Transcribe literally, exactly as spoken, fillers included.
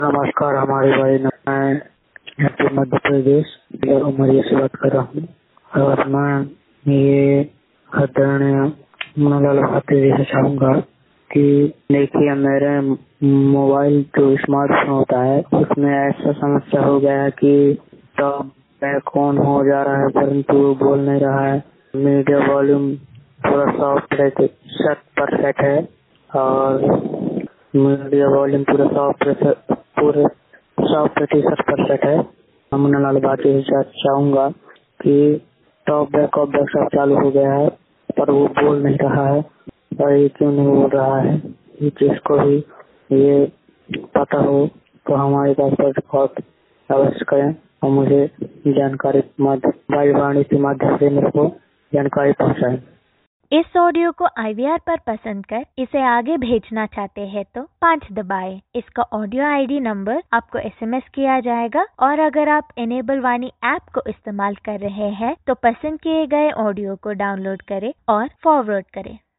नमस्कार, हमारे भाई मैं एमपी मध्य प्रदेश उमरिया से बात कर रहा हूँ और मैं ये खतरन मनोलाल भाती जी से चाहूँगा कि देखिए मेरे मोबाइल जो स्मार्टफोन होता है उसमें ऐसा समस्या हो गया है कि टॉप बैक ऑन हो जा रहा है परंतु बोल नहीं रहा है। मीडिया वॉल्यूम पूरा सौ प्रतिशत पर सेट है और मीडिया वॉल्यूम पूरा सौ प्रतिशत पूरे सौ प्रतिशत पर सेट है। मनोलाल भाती से चाहूँगा कि टॉप बैक ऑफ बैक सब चालू हो गया है पर वो बोल नहीं रहा है और ये क्यों नहीं बोल रहा है, ये जिसको भी ये पता हो तो हमारे पास पर रिकॉर्ड अवश्य करें और मुझे जानकारी वाणी के माध्यम से मेरे को जानकारी पहुँचाएं। इस ऑडियो को आई वी आर पर पसंद कर इसे आगे भेजना चाहते हैं तो पाँच दबाएं। इसका ऑडियो आई डी नंबर आपको एस एम एस किया जाएगा और अगर आप इनेबल वाणी ऐप को इस्तेमाल कर रहे हैं तो पसंद किए गए ऑडियो को डाउनलोड करें और फॉरवर्ड करें।